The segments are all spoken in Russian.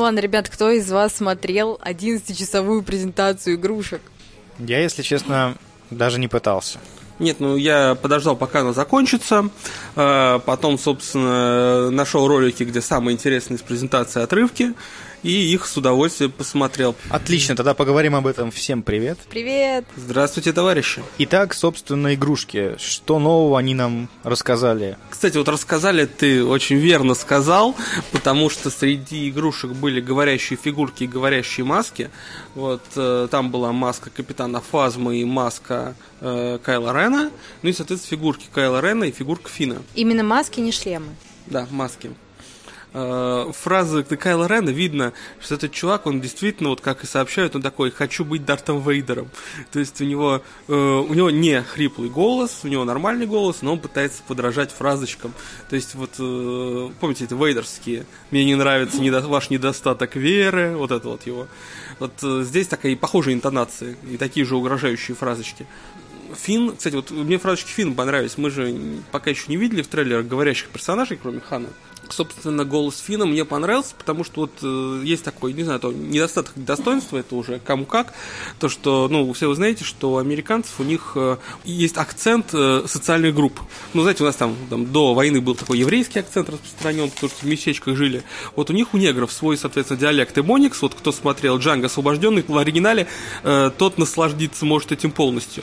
ладно, ребят, кто из вас смотрел 11-часовую презентацию игрушек? Я, если честно, даже не пытался. Нет, я подождал, пока она закончится. Потом, собственно, нашел ролики, где самые интересные из презентации отрывки. И их с удовольствием посмотрел. Отлично, тогда поговорим об этом. Всем привет. Привет. Здравствуйте, товарищи. Итак, собственно, игрушки. Что нового они нам рассказали? Кстати, рассказали, ты очень верно сказал, потому что среди игрушек были говорящие фигурки и говорящие маски. Там была маска Капитана Фазмы и маска Кайло Рена. И, соответственно, фигурки Кайло Рена и фигурка Финна. Именно маски, не шлемы. Да, маски. Фразы Кайло Рена видно, что этот чувак, он действительно, как и сообщают, он такой: хочу быть Дартом Вейдером. То есть у него не хриплый голос, у него нормальный голос, но он пытается подражать фразочкам. То есть помните, это вейдерские: мне не нравится ваш недостаток веры, это его. Здесь такая похожая интонация и такие же угрожающие фразочки. Финн, кстати, мне фразочки Финна понравились. Мы же пока еще не видели в трейлерах говорящих персонажей, кроме Хана. Собственно, голос Финна мне понравился, потому что есть такой, не знаю, недостаток достоинства, это уже кому как, то, что, все вы знаете, что у американцев у них есть акцент социальных групп. Знаете, у нас там до войны был такой еврейский акцент распространен, потому что в местечках жили. У них у негров свой, соответственно, диалект Эбоникс. Кто смотрел «Джанго освобожденный» в оригинале, тот насладиться может этим полностью.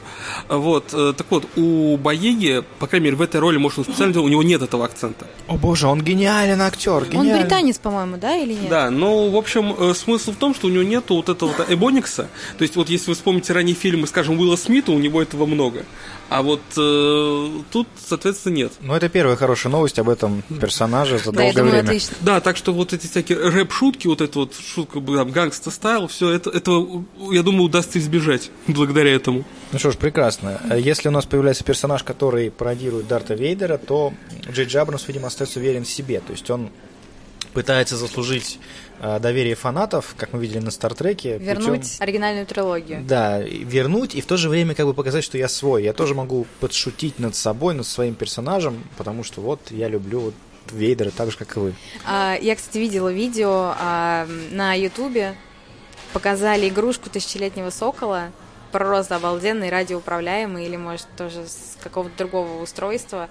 У Боеги, по крайней мере, в этой роли, может, он специально делал, у него нет этого акцента. О боже, он гениален актер, гениален. Он британец, по-моему, да, или нет? Да, в общем, смысл в том, что у него нету этого Эбоникса. То есть, если вы вспомните ранние фильмы, скажем, Уилла Смита, у него этого много. А тут, соответственно, нет. Это первая хорошая новость об этом персонаже за долгое время. Отлично. Да, так что эти всякие рэп-шутки, шутка гангста-стайл, все этого, я думаю, удастся избежать благодаря этому. Что ж, прекрасно. Если у нас появляется персонаж, который пародирует Дарта Вейдера, то Джей Джей Абрамс, видимо, остается уверен в себе. То есть он пытается заслужить доверие фанатов, как мы видели на Стартреке. Вернуть оригинальную трилогию. Да, вернуть и в то же время показать, что я свой. Я тоже могу подшутить над собой, над своим персонажем, потому что я люблю Вейдера так же, как и вы. Я, кстати, видела видео на Ютубе. Показали игрушку тысячелетнего сокола. Просто обалденный, радиоуправляемый, или, может, тоже с какого-то другого устройства.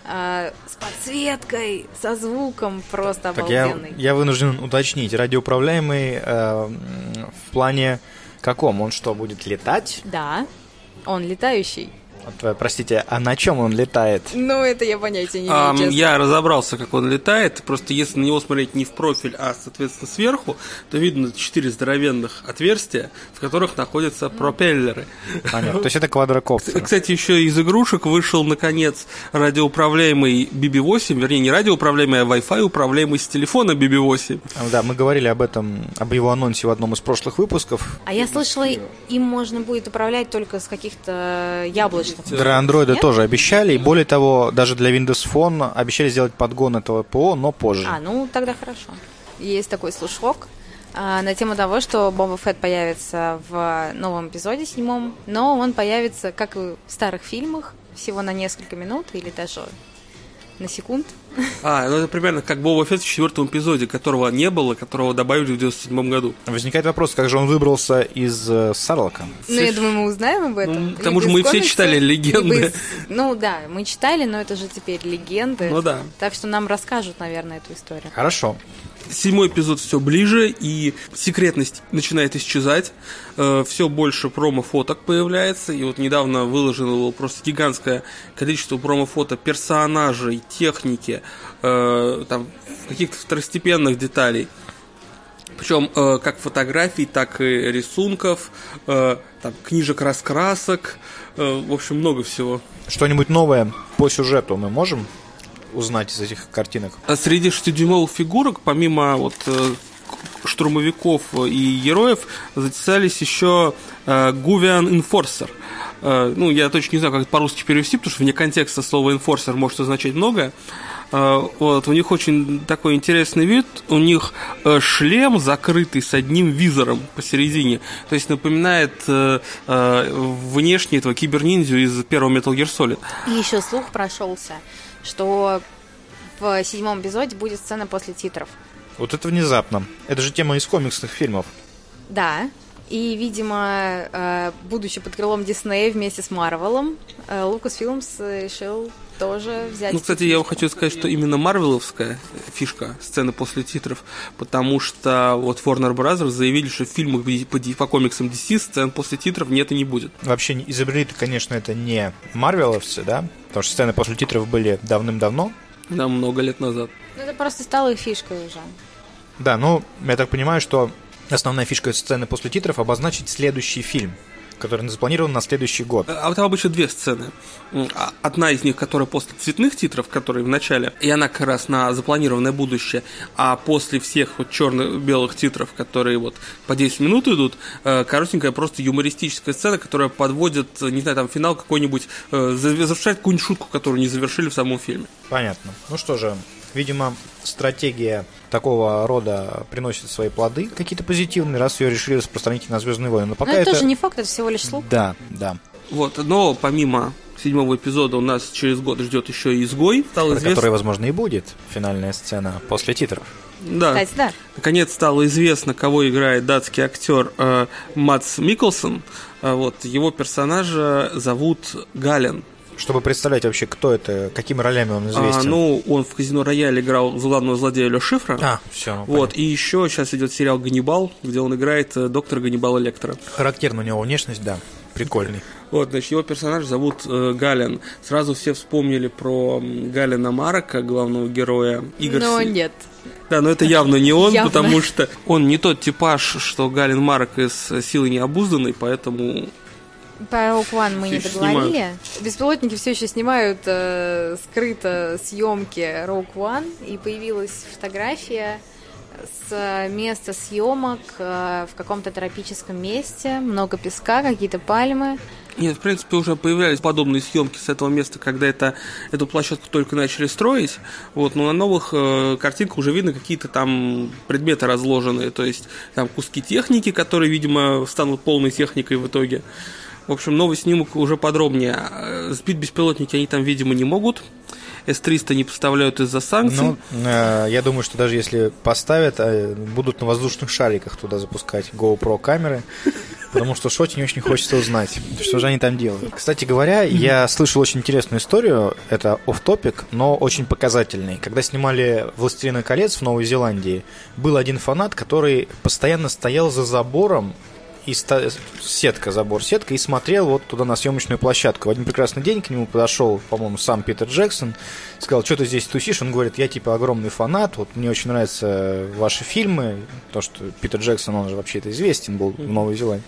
С подсветкой, со звуком, просто обалденный. Я вынужден уточнить. Радиоуправляемый в плане каком? Он что, будет летать? Да, он летающий. Простите, а на чем он летает? Это я понятия не имею, честно. Я разобрался, как он летает. Просто если на него смотреть не в профиль, а, соответственно, сверху, то видно 4 здоровенных отверстия, в которых находятся пропеллеры. Понятно. То есть это квадрокоптер. Кстати, еще из игрушек вышел, наконец, радиоуправляемый BB-8, вернее, не радиоуправляемый, а Wi-Fi управляемый с телефона BB-8. Да, мы говорили об его анонсе в одном из прошлых выпусков. А я слышала, им можно будет управлять только с каких-то яблочных. Для андроида тоже обещали, и более того, даже для Windows Phone обещали сделать подгон этого ПО, но позже. Тогда хорошо. Есть такой слушок на тему того, что Боба Фетт появится в новом эпизоде 7, но он появится, как и в старых фильмах, всего на несколько минут или даже на секунд. Это примерно как Боба Фетт в 4-м эпизоде, которого не было, которого добавили в 97 году. Возникает вопрос, как же он выбрался из Сарлока? Я думаю, мы узнаем об этом. К тому же мы все читали легенды. Да, мы читали, но это же теперь легенды. Да. Так что нам расскажут, наверное, эту историю. Хорошо. 7-й эпизод все ближе, и секретность начинает исчезать. Все больше промо-фоток появляется. И недавно выложено было просто гигантское количество промо-фото персонажей, техники, каких-то второстепенных деталей. Причем как фотографий, так и рисунков, книжек раскрасок. В общем, много всего. Что-нибудь новое по сюжету мы можем узнать из этих картинок? Среди 6-дюймовых фигурок, помимо штурмовиков и героев, затесались еще Guvian Enforcer. Я точно не знаю, как это по-русски перевести, потому что вне контекста слово Enforcer может означать многое. У них очень такой интересный вид. У них шлем закрытый с одним визором посередине. То есть напоминает внешне этого киберниндзю из первого Metal Gear Solid. И еще слух прошелся, что в 7-м эпизоде будет сцена после титров. Вот это внезапно. Это же тема из комиксных фильмов. Да. И, видимо, будучи под крылом Диснея вместе с Марвелом, Lucasfilms решил тоже взять... Ну, кстати, я хочу сказать, что именно марвеловская фишка сцены после титров, потому что вот Warner Bros. Заявили, что в фильмах по комиксам DC сцен после титров нет и не будет. Вообще, изобрели-то, конечно, это не марвеловцы, да? Потому что сцены после титров были давным-давно. Да, много лет назад. Ну, это просто стало их фишкой уже. Да, ну, я так понимаю, что основная фишка сцены после титров — обозначить следующий фильм, который запланирован на следующий год. А там обычно две сцены. Одна из них, которая после цветных титров, которые в начале, и она как раз на запланированное будущее, а после всех вот черно-белых титров, которые вот по 10 минут идут, коротенькая просто юмористическая сцена, которая подводит, не знаю, там финал какой-нибудь, завершает какую-нибудь шутку, которую не завершили в самом фильме. Понятно. Ну что же, видимо, стратегия такого рода приносит свои плоды, какие-то позитивные, раз ее решили распространить на «Звездные войны». Но пока это тоже не факт, это всего лишь слух. Да, да. Вот, но помимо 7-го эпизода у нас через год ждет еще и «Изгой». Который, возможно, и будет финальная сцена после титров. Да. Кстати, да. Наконец стало известно, кого играет датский актер Мадс Миккелсен. Вот, его персонажа зовут Гален. Чтобы представлять вообще, кто это, какими ролями он известен. Он в «Казино Рояль» играл главного злодея Лё Шифра. Все. Вот, и еще сейчас идет сериал «Ганнибал», где он играет доктора Ганнибала Лектора. Характерна у него внешность, да, прикольный. Вот, значит, его персонаж зовут Гален. Сразу все вспомнили про Галена Марака, главного героя игр. Но нет. Да, но это явно не он, потому что он не тот типаж, что Гален Марак из «Силы необузданной», поэтому... По Rogue One мы не договорили. Беспилотники все еще снимают скрыто съемки Rogue One, и появилась фотография с места съемок в каком-то тропическом месте, много песка, какие-то пальмы. Нет, в принципе, уже появлялись подобные съемки с этого места, когда эту площадку только начали строить. Вот, но на новых картинках уже видно какие-то там предметы разложенные, то есть там куски техники, которые, видимо, станут полной техникой в итоге. В общем, новый снимок уже подробнее. Сбить беспилотники они там, видимо, не могут. С-300 не поставляют из-за санкций. Я думаю, что даже если поставят, будут на воздушных шариках туда запускать GoPro камеры, потому что Шоте не очень хочется узнать, что же они там делают. Кстати говоря, я слышал очень интересную историю, это офф-топик, но очень показательный. Когда снимали «Властелина колец» в Новой Зеландии, был один фанат, который постоянно стоял за забором, и сетка, и смотрел вот туда на съемочную площадку. В один прекрасный день к нему подошел, по-моему, сам Питер Джексон, сказал: что ты здесь тусишь? Он говорит: я типа огромный фанат, вот мне очень нравятся ваши фильмы, то, что Питер Джексон, он же вообще-то известен был в Новой Зеландии.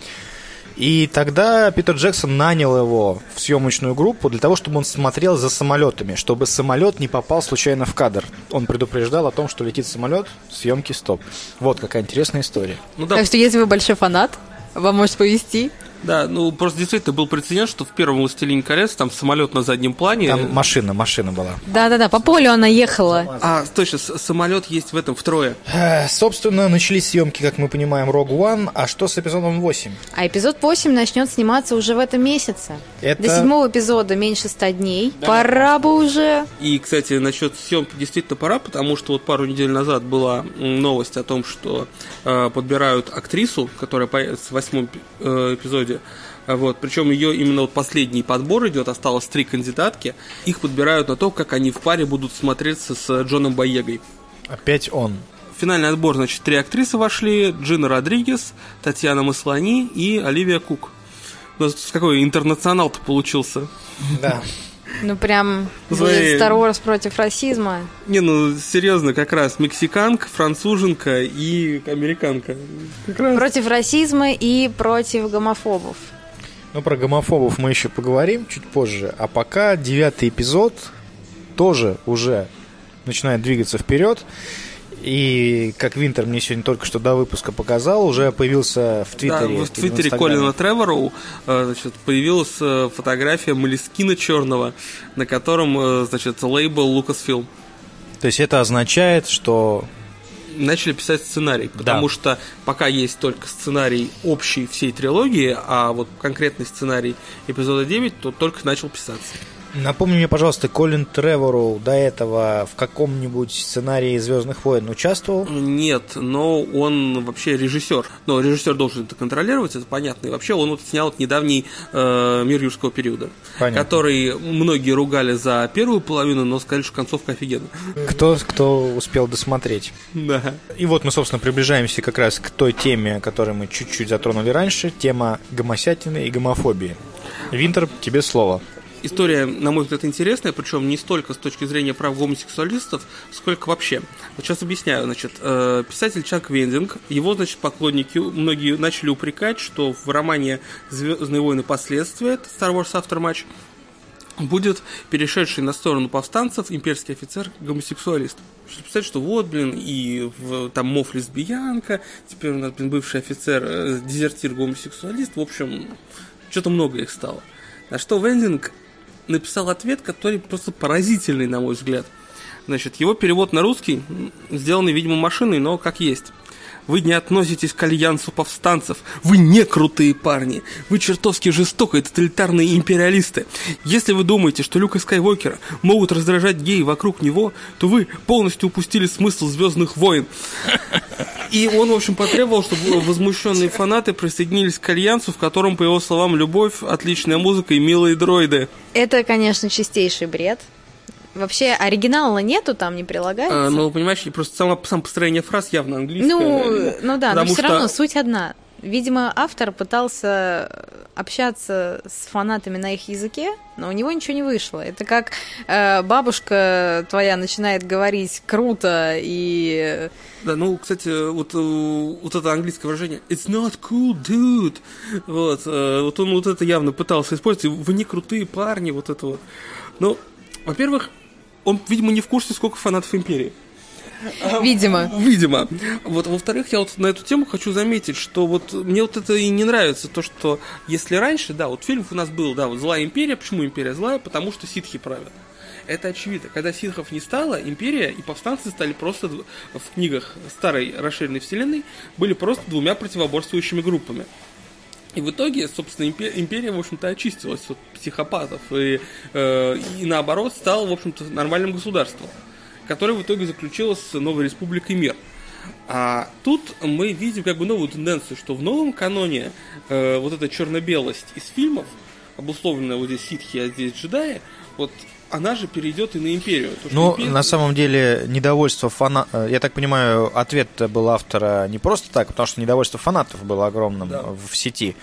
И тогда Питер Джексон нанял его в съемочную группу для того, чтобы он смотрел за самолетами, чтобы самолет не попал случайно в кадр. Он предупреждал о том, что летит самолет, съемки стоп. Вот какая интересная история. Так что если вы большой фанат, вам может повезти. Да, просто действительно был прецедент, что в первом «Властелине колец» там самолет на заднем плане. Там машина была. Да, по полю она ехала. Точно, самолет есть в этом втрое. Собственно, начались съемки, как мы понимаем, Rogue One. А что с эпизодом 8? А эпизод 8 начнет сниматься уже в этом месяце. До 7-го эпизода меньше 100 дней. Да. Пора бы уже. И, кстати, насчет съемки действительно пора, потому что вот пару недель назад была новость о том, что подбирают актрису, которая появится в 8-м эпизоде. Вот, причем ее именно вот последний подбор идет, осталось 3 кандидатки. Их подбирают на то, как они в паре будут смотреться с Джоном Боегой. Опять он. В финальный отбор, значит, 3 актрисы вошли: Джина Родригес, Татьяна Маслани и Оливия Кук. У нас какой интернационал-то получился. Да. Прям Star Wars против расизма. Серьезно, как раз мексиканка, француженка и американка. Против расизма и против гомофобов. Про гомофобов мы еще поговорим чуть позже. А пока 9-й эпизод тоже уже начинает двигаться вперед. И, как Винтер мне сегодня только что до выпуска показал, уже появился в Твиттере. Да, в Твиттере Колина Тревора появилась фотография Молескина черного, на котором, лейбл Lucasfilm. То есть это означает, что... Начали писать сценарий, потому что пока есть только сценарий общий всей трилогии, а вот конкретный сценарий эпизода 9, то только начал писаться. Напомни мне, пожалуйста, Колин Треворроу до этого в каком-нибудь сценарии «Звездных войн» участвовал? Нет, но он вообще режиссер. Но режиссер должен это контролировать, это понятно. И вообще он вот снял недавний «Мир юрского периода», понятно, который многие ругали за первую половину, но сказали, что концовка офигенная. Кто успел досмотреть. Да. И вот мы, собственно, приближаемся как раз к той теме, которую мы чуть-чуть затронули раньше, тема гомосятины и гомофобии. Винтер, тебе слово. История, на мой взгляд, интересная, причем не столько с точки зрения прав гомосексуалистов, сколько вообще. Вот сейчас объясняю. Значит, писатель Чак Вендинг, его, значит, поклонники, многие начали упрекать, что в романе «Звездные войны. Последствия» Star Wars Aftermath будет перешедший на сторону повстанцев имперский офицер-гомосексуалист. Представьте, что вот, и там Мофф лесбиянка, теперь у нас, бывший офицер, дезертир-гомосексуалист, в общем, что-то много их стало. На что Вендинг написал ответ, который просто поразительный, на мой взгляд. Значит, его перевод на русский, сделанный, видимо, машиной, но как есть. Вы не относитесь к альянсу повстанцев. Вы не крутые парни. Вы чертовски жестокие тоталитарные империалисты. Если вы думаете, что Люка Скайуокера могут раздражать геи вокруг него, то вы полностью упустили смысл «Звездных войн». И он, в общем, потребовал, чтобы возмущенные фанаты присоединились к альянсу, в котором, по его словам, любовь, отличная музыка и милые дроиды. Это, конечно, чистейший бред. Вообще оригинала нету, там не прилагается. Ну, понимаешь, просто само построение фраз явно английское. Ну да, но все равно суть одна. Видимо, автор пытался общаться с фанатами на их языке, но у него ничего не вышло. Это как бабушка твоя начинает говорить круто и... Да, ну, кстати, вот это английское выражение «It's not cool, dude». Вот он вот это явно пытался использовать. Вы не крутые парни, вот это вот. Ну, во-первых, он, видимо, не в курсе, сколько фанатов Империи. Видимо. Вот, во-вторых, я вот на эту тему хочу заметить, что вот мне вот это и не нравится, то, что если раньше, да, вот фильм у нас был, да, вот «Злая империя». Почему империя злая? Потому что ситхи правят. Это очевидно. Когда ситхов не стало, империя и повстанцы стали просто в книгах старой расширенной вселенной были просто двумя противоборствующими группами. И в итоге, собственно, империя, в общем-то, очистилась от психопатов и наоборот, стала, в общем-то, нормальным государством, которое в итоге заключилось с новой республикой мир. А тут мы видим как бы новую тенденцию, что в новом каноне вот эта черно-белость из фильмов, обусловленная вот здесь ситхи, а здесь джедаи, вот она же перейдет и на империю. Ну, на самом деле, недовольство фанатов... Я так понимаю, ответ был автора не просто так, потому что недовольство фанатов было огромным, да, в сети.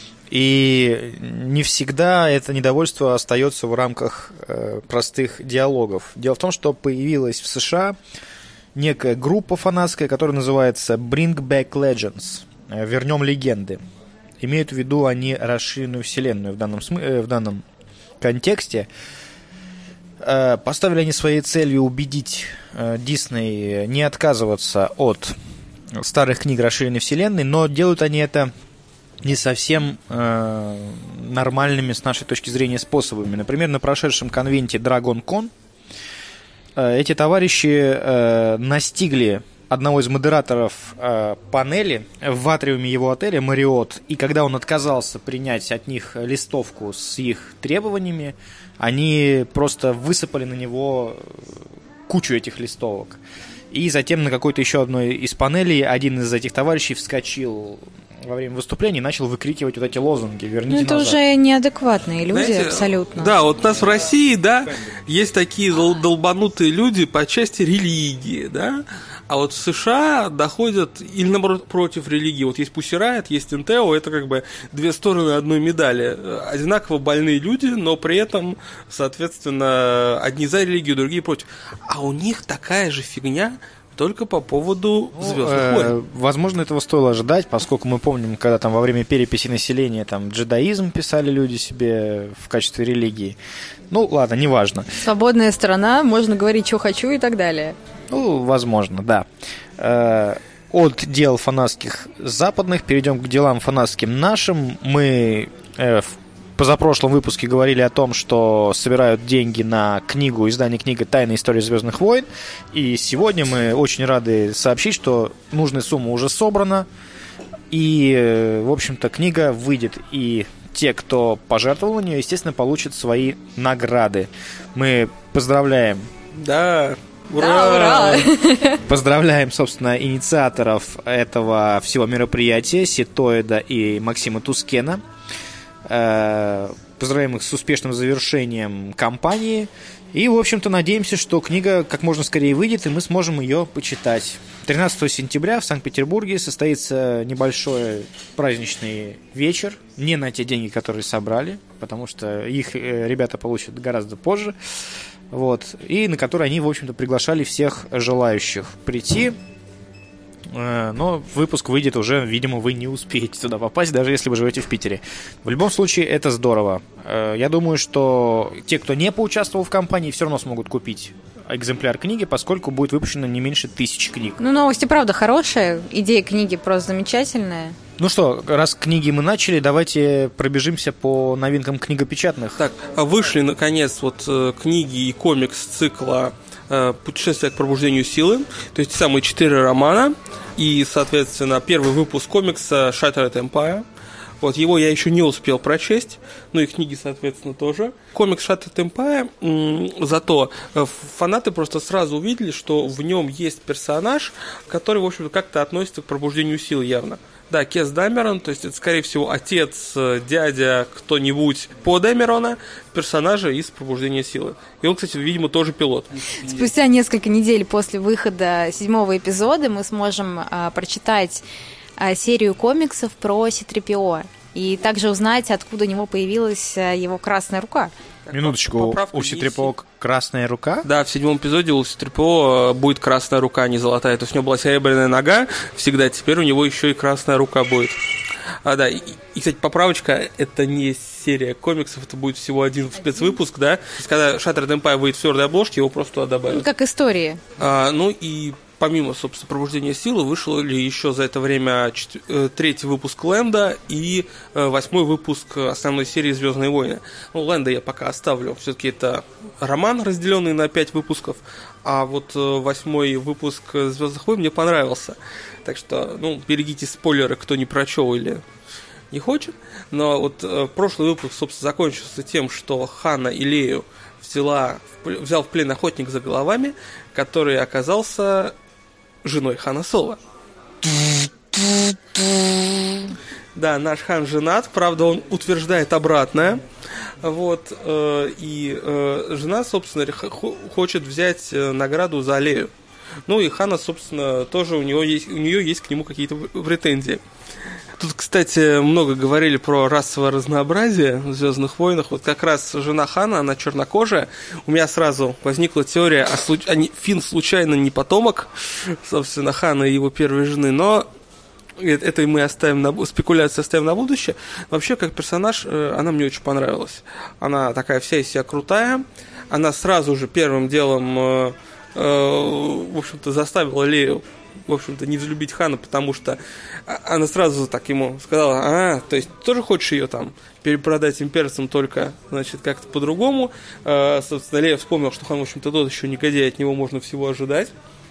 И не всегда это недовольство остается в рамках простых диалогов. Дело в том, что появилась в США некая группа фанатская, которая называется Bring Back Legends. Вернем легенды. Имеют в виду они расширенную вселенную в данном контексте. Поставили они своей целью убедить Дисней не отказываться от старых книг расширенной вселенной, но делают они это не совсем нормальными с нашей точки зрения способами. Например, на прошедшем конвенте DragonCon эти товарищи настигли одного из модераторов панели в атриуме его отеля Marriott, и когда он отказался принять от них листовку с их требованиями, они просто высыпали на него кучу этих листовок. И затем на какой-то еще одной из панелей один из этих товарищей вскочил во время выступления и начал выкрикивать вот эти лозунги «Верните назад». Это уже неадекватные люди. Знаете, абсолютно. Да, вот у нас в России, да, есть такие долбанутые люди по части религии, да, а вот в США доходят или, наоборот, против религии. Вот есть Pussy Riot, есть Интео, это как бы две стороны одной медали. Одинаково больные люди, но при этом, соответственно, одни за религию, другие против. А у них такая же фигня, только по поводу «Звездных войн». Возможно, этого стоило ожидать, поскольку мы помним, когда там во время переписи населения там джедаизм писали люди себе в качестве религии. Ну, ладно, неважно. Свободная страна, можно говорить, что хочу и так далее. Ну, возможно, да. От дел фанатских западных перейдем к делам фанатским нашим. Мы в позапрошлом выпуске говорили о том, что собирают деньги на книгу, издание книги «Тайная история Звездных войн». И сегодня мы очень рады сообщить, что нужная сумма уже собрана. И, в общем-то, книга выйдет и те, кто пожертвовал на нее, естественно, получат свои награды. Мы поздравляем. Да, ура! Да, ура! Поздравляем, собственно, инициаторов этого всего мероприятия, Ситоида и Максима Тускена. Поздравляем их с успешным завершением кампании. И, в общем-то, надеемся, что книга как можно скорее выйдет, и мы сможем ее почитать. 13 сентября в Санкт-Петербурге состоится небольшой праздничный вечер. Не на те деньги, которые собрали, потому что их ребята получат гораздо позже. Вот, и на который они, в общем-то, приглашали всех желающих прийти. Но выпуск выйдет уже, видимо, вы не успеете туда попасть, даже если вы живете в Питере. В любом случае, это здорово. Я думаю, что те, кто не поучаствовал в кампании, все равно смогут купить экземпляр книги, поскольку будет выпущено не меньше 1000 книг. Ну, новости, правда, хорошая. Идея книги просто замечательная. Ну что, раз книги мы начали, давайте пробежимся по новинкам книгопечатных. Так, вышли, наконец, вот книги и комикс цикла «Путешествие к пробуждению силы», то есть самые 4 романа, и, соответственно, первый выпуск комикса «Shattered Empire». Вот, его я еще не успел прочесть, ну и книги, соответственно, тоже. Комикс Shattered Empire, зато фанаты просто сразу увидели, что в нем есть персонаж, который, в общем-то, как-то относится к пробуждению силы явно. Да, Кес Дамерон, то есть это, скорее всего, отец, дядя, кто-нибудь по Дамерона, персонажа из «Пробуждения силы». И он, кстати, видимо, тоже пилот. Спустя несколько недель после выхода 7-го эпизода мы сможем прочитать серию комиксов про C-3PO и также узнать, откуда у него появилась его красная рука. Минуточку, у C-3PO красная рука? Да, в 7-м эпизоде у C-3PO будет красная рука, а не золотая. То есть у него была серебряная нога всегда, теперь у него еще и красная рука будет. Да, и, кстати, поправочка, это не серия комиксов, это будет всего один спецвыпуск, да? То есть, когда Shattered Empire выйдет в твердой обложке, его просто туда добавят. Как истории. Ну и помимо, собственно, «Пробуждения силы», вышел ли еще за это время 3-й выпуск «Лэнда» и 8-й выпуск основной серии «Звездные войны». Ну, «Лэнда» я пока оставлю. Все-таки это роман, разделенный на 5 выпусков, а вот 8-й выпуск «Звездных войн» мне понравился. Так что, ну, берегите спойлеры, кто не прочел или не хочет. Но вот прошлый выпуск, собственно, закончился тем, что Хана и Лею взял в плен охотник за головами, который оказался женой Хана Соло. Да, наш Хан женат, правда, он утверждает обратное. Вот, и жена, собственно, хочет взять награду за Лею. Ну и Хана, собственно, тоже у нее есть к нему какие-то претензии. Тут, кстати, много говорили про расовое разнообразие в «Звездных войнах». Вот как раз жена Хана, она чернокожая. У меня сразу возникла теория, Финн случайно не потомок, собственно, Хана и его первой жены, но это мы спекуляцию оставим на будущее. Вообще, как персонаж, она мне очень понравилась. Она такая вся из себя крутая. Она сразу же первым делом, в общем-то, заставила Лею, в общем-то, не взлюбить Хана, потому что она сразу так ему сказала: то есть тоже хочешь ее там перепродать имперцам, только, значит, как-то по-другому. Собственно, Лея вспомнил, что Хан, в общем-то, тот еще негодяй, от него можно всего ожидать.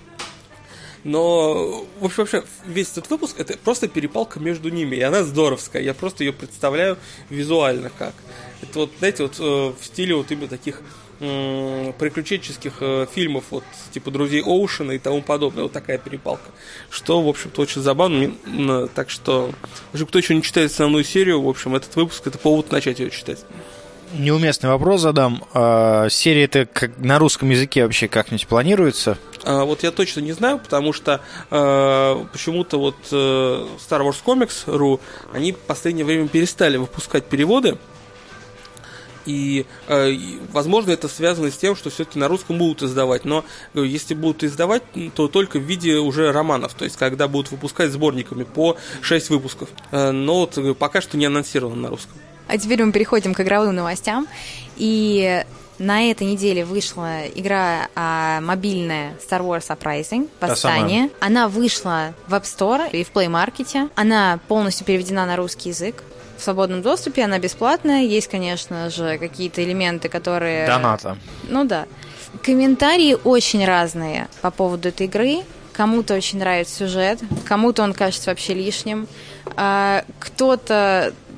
Но, в общем, вообще, весь этот выпуск — это просто перепалка между ними, и она здоровская. Я просто ее представляю визуально как. Это вот, знаете, вот в стиле вот именно таких приключенческих фильмов, вот типа «Друзей Оушена» и тому подобное. Вот такая перепалка. Что, в общем-то, очень забавно. Так что, кто еще не читает основную серию, в общем, этот выпуск — это повод начать ее читать. Неуместный вопрос задам. Серия-то на русском языке вообще как-нибудь планируется? Вот я точно не знаю, потому что почему-то вот Star Wars Comics.ru, они в последнее время перестали выпускать переводы. И, возможно, это связано с тем, что все-таки на русском будут издавать. Но если будут издавать, то только в виде уже романов. То есть, когда будут выпускать сборниками по 6 выпусков. Но вот пока что не анонсировано на русском. А теперь мы переходим к игровым новостям. И на этой неделе вышла игра мобильная Star Wars Uprising, Восстание. Она вышла в App Store и в Play Market. Она полностью переведена на русский язык. В свободном доступе, она бесплатная. Есть, конечно же, какие-то элементы, которые... Доната. Ну да. Комментарии очень разные по поводу этой игры. Кому-то очень нравится сюжет, кому-то он кажется вообще лишним. Кто-то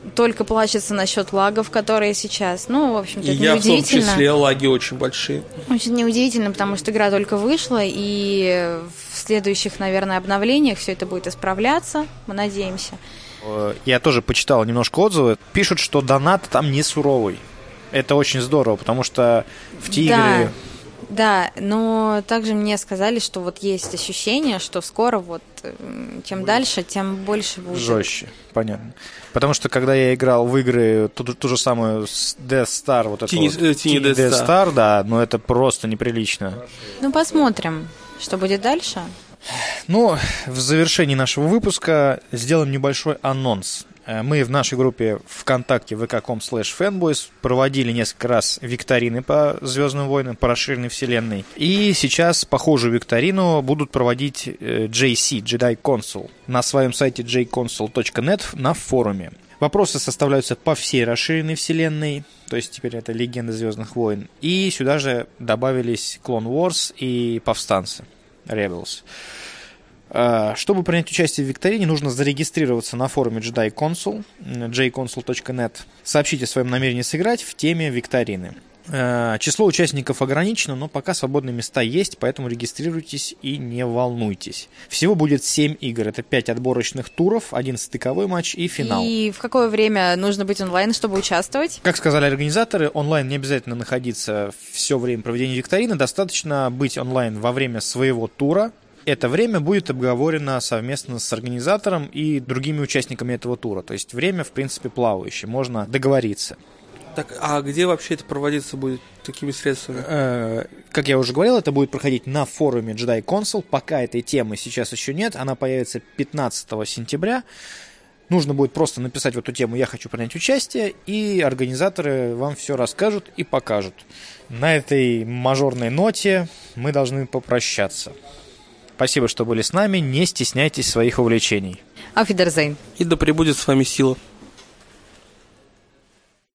только плачется насчет лагов, которые сейчас. Ну, в общем-то, И это я в том неудивительно. числе, лаги очень большие. Очень неудивительно, потому что игра только вышла, и в следующих, наверное, обновлениях все это будет исправляться, мы надеемся. Я тоже почитал немножко отзывы. Пишут, что донат там не суровый. Это очень здорово, потому что в те игры... Да, но также мне сказали, что вот есть ощущение, что скоро вот чем дальше, тем больше будет. Жестче, понятно. Потому что когда я играл в игры, ту же самую Death Star, вот эту Tiny Death Star, да, но это просто неприлично. Ну, посмотрим, что будет дальше. Ну, в завершении нашего выпуска сделаем небольшой анонс. Мы в нашей группе ВКонтакте vk.com/fanboys проводили несколько раз викторины по «Звездным войнам», по расширенной вселенной. И сейчас похожую викторину будут проводить JC, Jedi Council, на своем сайте jcouncil.net на форуме. Вопросы составляются по всей расширенной вселенной, то есть теперь это «Легенда Звездных войн». И сюда же добавились Clone Wars и Повстанцы, Rebels. Чтобы принять участие в викторине, нужно зарегистрироваться на форуме Jedi Council, jcouncil.net, сообщить о своем намерении сыграть в теме викторины. Число участников ограничено, но пока свободные места есть, поэтому регистрируйтесь и не волнуйтесь. Всего будет 7 игр. Это 5 отборочных туров, 1 стыковой матч и финал. И в какое время нужно быть онлайн, чтобы участвовать? Как сказали организаторы, онлайн не обязательно находиться все время проведения викторины, достаточно быть онлайн во время своего тура. Это время будет обговорено совместно с организатором и другими участниками этого тура. То есть время, в принципе, плавающее, можно договориться. Так, а где вообще это проводиться будет? Такими средствами? Как я уже говорил, это будет проходить на форуме Jedi Council. Пока этой темы сейчас еще нет. Она появится 15 сентября. Нужно будет просто написать в эту тему «Я хочу принять участие», и организаторы вам все расскажут и покажут. На этой мажорной ноте мы должны попрощаться. Спасибо, что были с нами. Не стесняйтесь своих увлечений. Auf Wiedersehen. И да пребудет с вами сила.